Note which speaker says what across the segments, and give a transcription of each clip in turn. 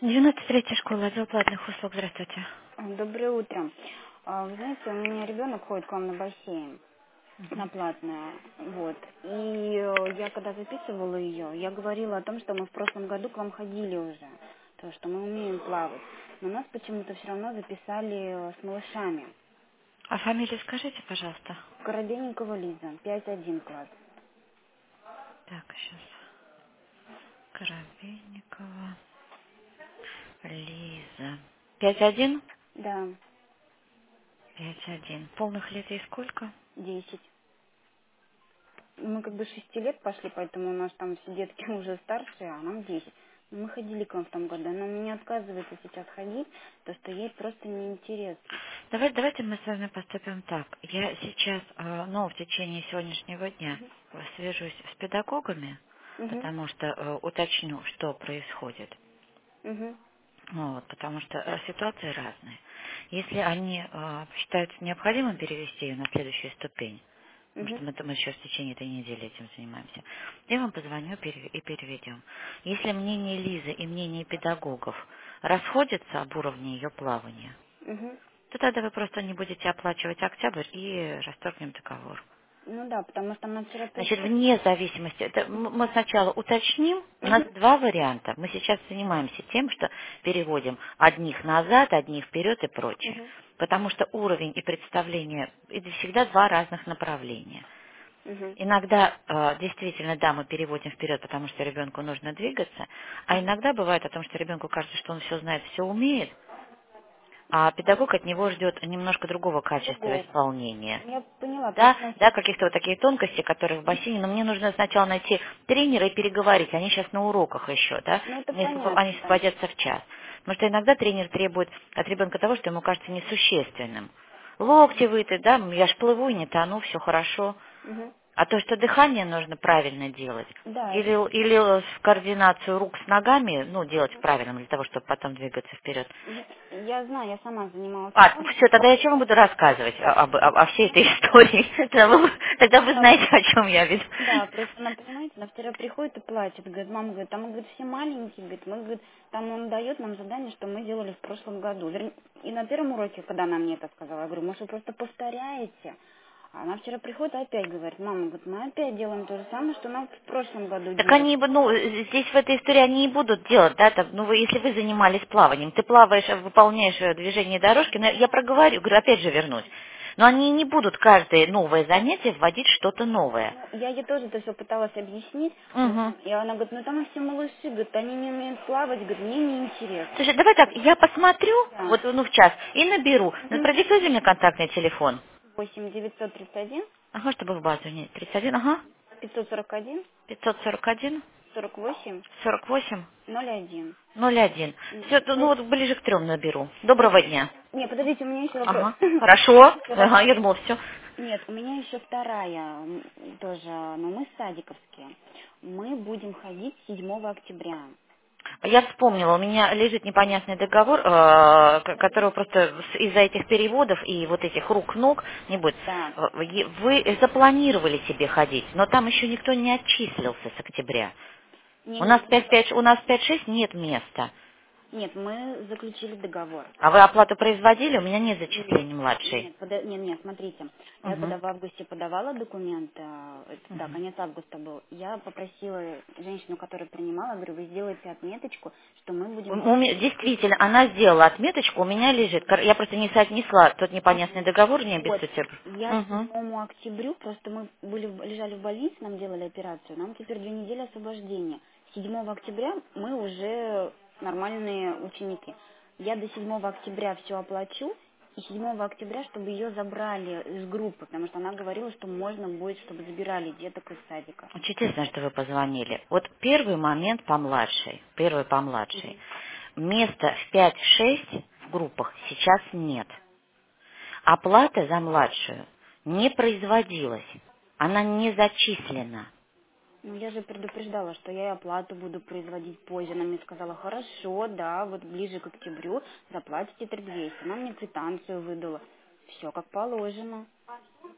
Speaker 1: 93-я школа, отдел платных услуг. Здравствуйте.
Speaker 2: Доброе утро. Вы знаете, у меня ребенок ходит к вам на бассейн, на платное, вот. И я когда записывала ее, я говорила о том, что мы в прошлом году к вам ходили уже, то, что мы умеем плавать. Но нас почему-то все равно записали с малышами.
Speaker 1: А фамилию скажите, пожалуйста.
Speaker 2: Коробейникова Лиза, 5-1 класс.
Speaker 1: Так, сейчас. Коробейникова Лиза. 5-1?
Speaker 2: Да,
Speaker 1: 5-1. Полных лет ей сколько?
Speaker 2: 10. Мы как бы 6 лет пошли, поэтому у нас там все детки уже старшие, а нам 10. Мы ходили к вам в том году, но мне отказывается сейчас ходить, то что ей просто неинтересно.
Speaker 1: Давайте мы с вами поступим так. Я сейчас, в течение сегодняшнего дня свяжусь с педагогами,
Speaker 2: Угу,
Speaker 1: потому что уточню, что происходит.
Speaker 2: угу,
Speaker 1: Вот, потому что ситуации разные. Если они считают необходимым перевести ее на следующую ступень, потому
Speaker 2: угу,
Speaker 1: что мы сейчас в течение этой недели этим занимаемся, я вам позвоню и переведем. Если мнение Лизы и мнение педагогов расходятся об уровне ее плавания,
Speaker 2: угу.
Speaker 1: то тогда вы просто не будете оплачивать октябрь и расторгнем договор.
Speaker 2: Ну да, потому что она вчера
Speaker 1: Значит,
Speaker 2: приходит.
Speaker 1: вне зависимости, мы сначала уточним, у нас
Speaker 2: Угу,
Speaker 1: два варианта. Мы сейчас занимаемся тем, что переводим одних назад, одних вперед и прочее.
Speaker 2: угу,
Speaker 1: Потому что уровень и представление– это всегда два разных направления.
Speaker 2: угу,
Speaker 1: Иногда действительно, да, мы переводим вперед, потому что ребенку нужно двигаться, а
Speaker 2: угу.
Speaker 1: иногда бывает о том, что ребенку кажется, что он все знает, все умеет, а педагог от него ждет немножко другого качества
Speaker 2: Другого.
Speaker 1: исполнения.
Speaker 2: Я поняла,
Speaker 1: Да,
Speaker 2: просто она
Speaker 1: да,
Speaker 2: сейчас...
Speaker 1: каких-то вот такие тонкости, которые в бассейне, но мне нужно сначала найти тренера и переговорить. Они сейчас на уроках еще, да,
Speaker 2: Ну это
Speaker 1: они
Speaker 2: понятно, да.
Speaker 1: освободятся в час. Потому что иногда тренер требует от ребенка того, что ему кажется несущественным. Локти выты, да, я ж плыву и не тону, все хорошо.
Speaker 2: Угу.
Speaker 1: А то, что дыхание нужно правильно делать,
Speaker 2: Да, это...
Speaker 1: или координацию рук с ногами, ну, делать правильно для того, чтобы потом двигаться вперед.
Speaker 2: Я знаю, я сама занималась
Speaker 1: А,
Speaker 2: плаванием.
Speaker 1: все, тогда я чем буду рассказывать о всей этой истории? Тогда вы
Speaker 2: Да,
Speaker 1: знаете, о чем я веду.
Speaker 2: да, просто она, понимаете, она вчера приходит и плачет, говорит, мама, говорит, там, говорит, все маленькие, говорит, мы, говорит, там он дает нам задание, что мы делали в прошлом году. И на первом уроке, когда она мне это сказала, я говорю, может, вы просто повторяете? А она вчера приходит и опять говорит, мама, говорит, мы опять делаем то же самое, что нам в прошлом году
Speaker 1: Так
Speaker 2: делали.
Speaker 1: они, здесь в этой истории они и будут делать, да, там, если вы занимались плаванием, ты плаваешь, выполняешь движение дорожки, но я проговорю, говорю, опять же вернусь. Но они не будут каждое новое занятие вводить что-то новое.
Speaker 2: Ну, я ей тоже это все пыталась объяснить,
Speaker 1: Угу.
Speaker 2: и она говорит, ну там все малыши, говорит, они не умеют плавать, говорит, мне неинтересно.
Speaker 1: Слушай, давай так, я посмотрю,
Speaker 2: Да.
Speaker 1: вот, в час, и наберу. Ну,
Speaker 2: Угу.
Speaker 1: продиктуйте мне контактный телефон.
Speaker 2: 8 931
Speaker 1: Ага, чтобы в базу не 31, ага,
Speaker 2: 541
Speaker 1: 541,
Speaker 2: 48
Speaker 1: 48,
Speaker 2: 01.
Speaker 1: 01.
Speaker 2: М,
Speaker 1: Все, ну
Speaker 2: э,
Speaker 1: вот ближе к 3 наберу. Доброго дня.
Speaker 2: Не, подождите, у меня еще вопрос.
Speaker 1: Ага, хорошо.
Speaker 2: Еще
Speaker 1: Ага,
Speaker 2: вопрос.
Speaker 1: я думала, все.
Speaker 2: Нет, у меня еще вторая тоже, но мы садиковские. Мы будем ходить 7 октября.
Speaker 1: Я вспомнила, у меня лежит непонятный договор, которого просто из-за этих переводов и вот этих рук-ног не будет.
Speaker 2: Да.
Speaker 1: Вы запланировали себе ходить, но там еще никто не отчислился с октября. У нас
Speaker 2: Не-не,
Speaker 1: 5-5, у нас 5-6 нет места.
Speaker 2: нет, мы заключили договор.
Speaker 1: А вы оплату производили? У меня нет
Speaker 2: Нет,
Speaker 1: зачислений младшей.
Speaker 2: нет, нет, смотрите. Я
Speaker 1: Угу.
Speaker 2: когда в августе подавала документы, да,
Speaker 1: Угу.
Speaker 2: конец августа был, я попросила женщину, которая принимала, говорю, вы сделайте отметочку, что мы будем ходить.
Speaker 1: Действительно, она сделала отметочку, у меня лежит. Я просто не соотнесла тот непонятный договор, не
Speaker 2: Вот,
Speaker 1: обессудьте.
Speaker 2: я к
Speaker 1: Угу.
Speaker 2: 7 октября, просто мы лежали в больнице, нам делали операцию, нам теперь 2 недели освобождения. 7 октября мы уже нормальные ученики. Я до 7 октября все оплачу, и 7 октября, чтобы ее забрали из группы, потому что она говорила, что можно будет, чтобы забирали деток из садика.
Speaker 1: Чудесно, что вы позвонили. Вот первый момент помладшей, первый помладшей. Места в 5-6 в группах сейчас нет. Оплата за младшую не производилась. Она не зачислена.
Speaker 2: Ну, я же предупреждала, что я и оплату буду производить позже. Она мне сказала, хорошо, да, вот ближе к октябрю заплатите 3200. Она мне квитанцию выдала. Все как положено.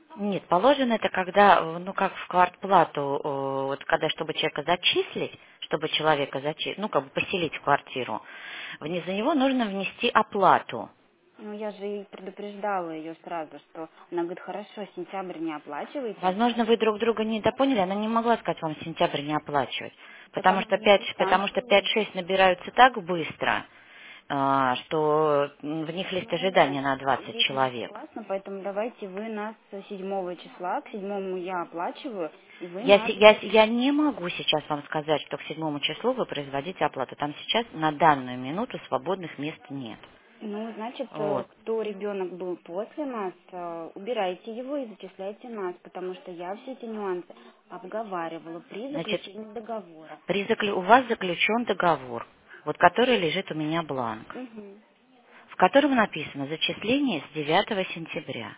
Speaker 1: Нет, положено это когда, как в квартплату, вот когда, чтобы человека зачислить, чтобы человека поселить в квартиру, за него нужно внести оплату.
Speaker 2: Ну, я же и предупреждала ее сразу, что она говорит, хорошо, сентябрь не оплачиваете.
Speaker 1: Возможно, вы друг друга недопоняли, она не могла сказать вам сентябрь не оплачивать. Потому что
Speaker 2: там
Speaker 1: 5-6 набираются так быстро, что в них лист ожидания на 20 человек.
Speaker 2: Согласна, поэтому давайте вы нас 7 числа, к 7 я оплачиваю, и вы
Speaker 1: Я,
Speaker 2: нас...
Speaker 1: се- я, с- я не могу сейчас вам сказать, что к 7 числу вы производите оплату. Там сейчас на данную минуту свободных мест нет.
Speaker 2: Ну, значит,
Speaker 1: Вот.
Speaker 2: кто ребенок был после нас, убирайте его и зачисляйте нас, потому что я все эти нюансы обговаривала при
Speaker 1: Значит,
Speaker 2: заключении договора.
Speaker 1: у вас заключен договор, вот который лежит у меня бланк,
Speaker 2: Мгм.
Speaker 1: в котором написано зачисление с 9 сентября.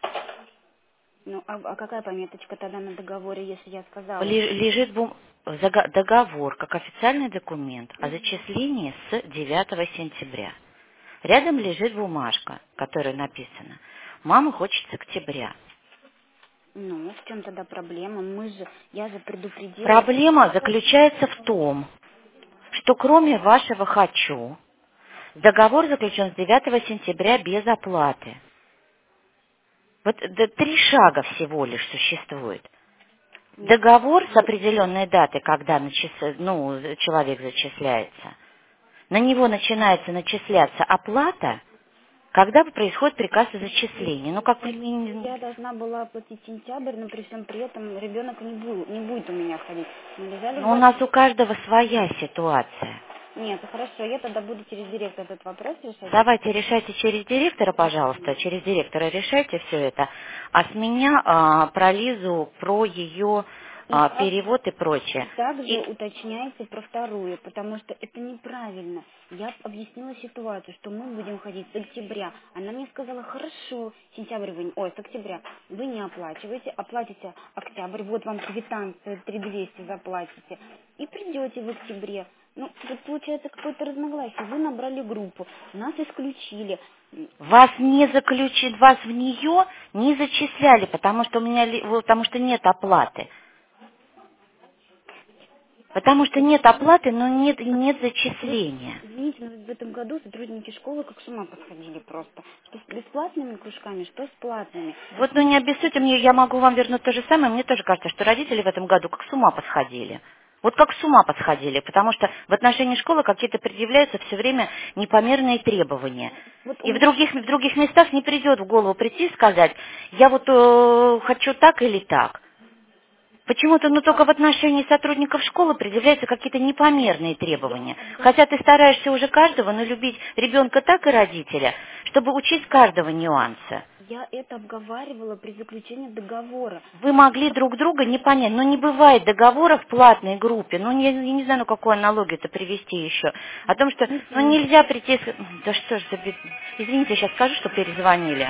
Speaker 2: Ну, а какая пометочка тогда на договоре, если я сказала?
Speaker 1: Лежит договор как официальный документ о зачислении с 9 сентября. Рядом лежит бумажка, в которой написано «Мама хочет с октября».
Speaker 2: Ну, в чем тогда проблема? Я же предупредила.
Speaker 1: Проблема заключается в том, что кроме вашего «хочу», договор заключен с 9 сентября без оплаты. Вот 3 шага всего лишь существует.
Speaker 2: Нет,
Speaker 1: Договор с определенной датой, когда человек зачисляется, на него начинается начисляться оплата, когда происходит приказ о зачислении. Ну, как
Speaker 2: я должна была оплатить сентябрь, но при всем при этом ребенок не будет у меня ходить. Мы лежали в
Speaker 1: у нас у каждого своя ситуация.
Speaker 2: Нет, хорошо, я тогда буду через директора этот вопрос решать.
Speaker 1: Давайте решайте через директора, пожалуйста. Через директора решайте все это. А с меня про Лизу, про ее перевод и прочее.
Speaker 2: Также уточняйте про вторую, потому что это неправильно. Я объяснила ситуацию, что мы будем ходить с октября. Она мне сказала, хорошо, с октября вы не оплачиваете, оплатите октябрь, вот вам квитанция 3200 заплатите, и придете в октябре. Ну, тут получается какое-то разногласие. Вы набрали группу, нас исключили.
Speaker 1: Вас в нее не зачисляли, потому что нет оплаты. Потому что нет оплаты, но нет зачисления.
Speaker 2: Извините, но в этом году сотрудники школы как с ума посходили просто. Что с бесплатными кружками, что с платными.
Speaker 1: Вот, не обессудьте мне, я могу вам вернуть то же самое. Мне тоже кажется, что родители в этом году как с ума посходили. Вот как с ума посходили, потому что в отношении школы какие-то предъявляются все время непомерные требования. И в других местах не придет в голову прийти и сказать, я хочу так или так. Почему-то, только в отношении сотрудников школы предъявляются какие-то непомерные требования. Хотя ты стараешься уже каждого, но любить ребенка так и родителя, чтобы учить каждого нюанса.
Speaker 2: Я это обговаривала при заключении договора.
Speaker 1: Вы могли друг друга не понять, не бывает договора в платной группе. Я не знаю, какую аналогию это привести еще. О том, что нельзя прийти... Да что ж за... Извините, я сейчас скажу, что перезвонили.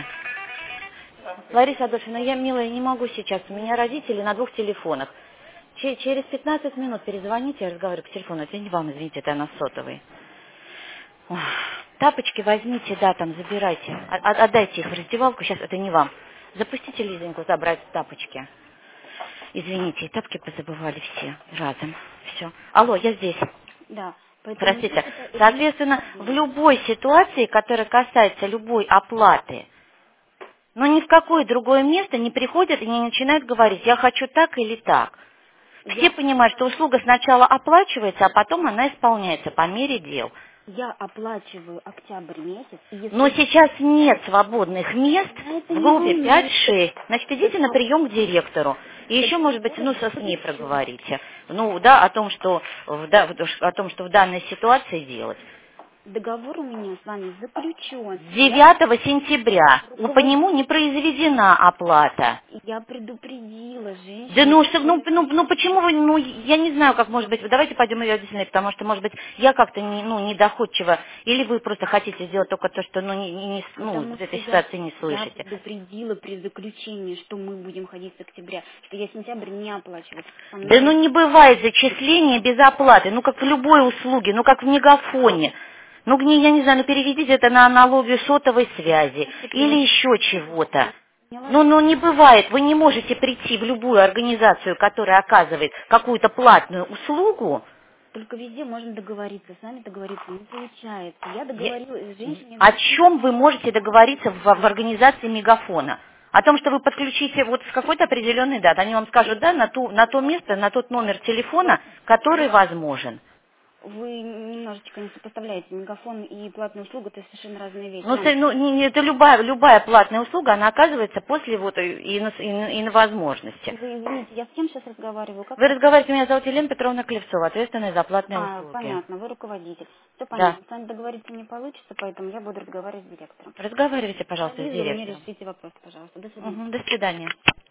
Speaker 1: Лариса Адольфовна, я, милая, не могу сейчас. У меня родители на 2 телефонах. Через 15 минут перезвоните, я разговариваю по телефону. Это не вам, извините, это на сотовый. Ох, тапочки возьмите, там забирайте. Отдайте их в раздевалку. Сейчас это не вам. Запустите Лизоньку забрать тапочки. Извините, и тапки позабывали все разом. Все. Алло, я здесь.
Speaker 2: Да.
Speaker 1: Простите. Соответственно, в любой ситуации, которая касается любой оплаты, но ни в какое другое место не приходят и не начинают говорить, я хочу так или так. Все понимают, что услуга сначала оплачивается, а потом она исполняется по мере дел.
Speaker 2: Я оплачиваю октябрь месяц.
Speaker 1: Но сейчас нет свободных мест в группе 5-6. Значит, идите на прием к директору. И еще, может быть, с ней проговорите. О том, что в данной ситуации делать.
Speaker 2: Договор у меня с вами заключен.
Speaker 1: С 9 сентября по нему не произведена оплата.
Speaker 2: Я предупредила женщину.
Speaker 1: Да почему вы, я не знаю, как может быть, давайте пойдем ее объяснять, потому что, может быть, я как-то недоходчиво, или вы просто хотите сделать только то, что, в этой ситуации не слышите.
Speaker 2: Я предупредила при заключении, что мы будем ходить с октября, что я сентябрь не оплачиваю.
Speaker 1: Да не бывает зачисления без оплаты, как в любой услуге, как в Мегафоне. Я не знаю, переведите это на аналогию сотовой связи или еще чего-то. Не бывает, вы не можете прийти в любую организацию, которая оказывает какую-то платную услугу,
Speaker 2: Только везде можно договориться, с нами договориться не получается. Я договорилась с женщиной...
Speaker 1: О чем вы можете договориться в организации Мегафона? О том, что вы подключите вот с какой-то определенной даты. Они вам скажут, да, на то место, на тот номер телефона, который возможен.
Speaker 2: Вы немножечко не сопоставляете. Мегафон и платная услуга — это совершенно разные вещи.
Speaker 1: Ну, это любая платная услуга, она оказывается после вот и на возможности.
Speaker 2: Вы извините, я с кем сейчас разговариваю? Как
Speaker 1: Вы
Speaker 2: вас?
Speaker 1: разговариваете, меня зовут Елена Петровна Клевцова, ответственная за платные услуги.
Speaker 2: Понятно, вы руководитель. Все
Speaker 1: Да.
Speaker 2: понятно. С вами договориться не получится, поэтому я буду разговаривать с директором.
Speaker 1: Разговаривайте, пожалуйста, с
Speaker 2: Визу мне
Speaker 1: директором.
Speaker 2: решите вопрос, пожалуйста. До свидания.
Speaker 1: Мгм, до свидания.